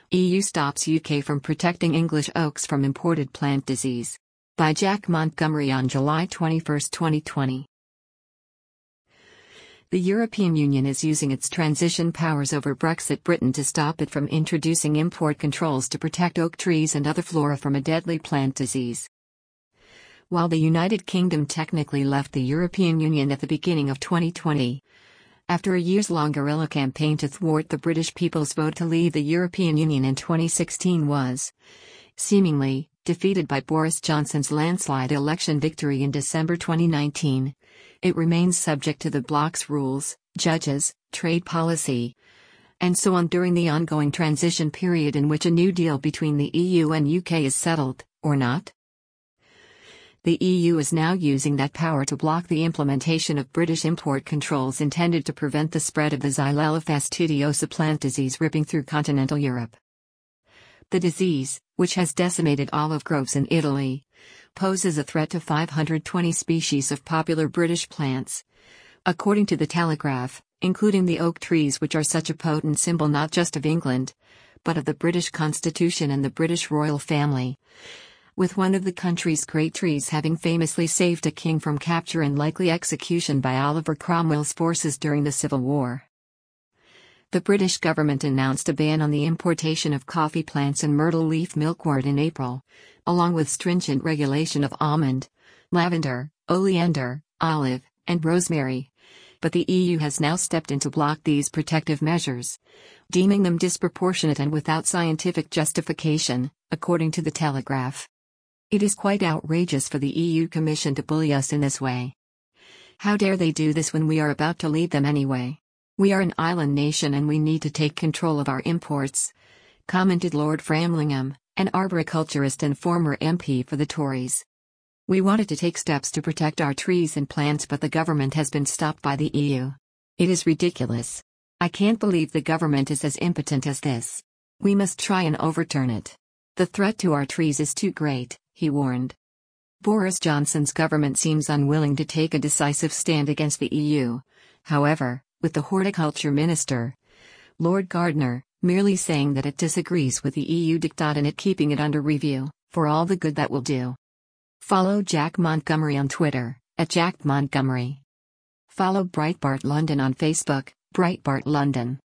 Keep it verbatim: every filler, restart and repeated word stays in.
E U stops U K from protecting English oaks from imported plant disease. By Jack Montgomery on July twenty-first, twenty twenty. The European Union is using its transition powers over Brexit Britain to stop it from introducing import controls to protect oak trees and other flora from a deadly plant disease. While the United Kingdom technically left the European Union at the beginning of twenty twenty, after a years-long guerrilla campaign to thwart the British people's vote to leave the European Union in twenty sixteen was, seemingly, defeated by Boris Johnson's landslide election victory in December twenty nineteen, it remains subject to the bloc's rules, judges, trade policy, and so on during the ongoing transition period in which a new deal between the E U and U K is settled, or not. The E U is now using that power to block the implementation of British import controls intended to prevent the spread of the Xylella fastidiosa plant disease ripping through continental Europe. The disease, which has decimated olive groves in Italy, poses a threat to five hundred twenty species of popular British plants, according to the Telegraph, including the oak trees which are such a potent symbol not just of England, but of the British Constitution and the British royal family, with one of the country's great trees having famously saved a king from capture and likely execution by Oliver Cromwell's forces during the Civil War. The British government announced a ban on the importation of coffee plants and myrtle leaf milkwort in April, along with stringent regulation of almond, lavender, oleander, olive, and rosemary. But the E U has now stepped in to block these protective measures, deeming them disproportionate and without scientific justification, according to the Telegraph. It is quite outrageous for the E U Commission to bully us in this way. How dare they do this when we are about to leave them anyway? We are an island nation and we need to take control of our imports, commented Lord Framlingham, an arboriculturist and former M P for the Tories. We wanted to take steps to protect our trees and plants, but the government has been stopped by the E U. It is ridiculous. I can't believe the government is as impotent as this. We must try and overturn it. The threat to our trees is too great, he warned. Boris Johnson's government seems unwilling to take a decisive stand against the E U, however, with the horticulture minister, Lord Gardner, merely saying that it disagrees with the E U diktat and it keeping it under review, for all the good that will do. Follow Jack Montgomery on Twitter, at Jack Montgomery. Follow Breitbart London on Facebook, Breitbart London.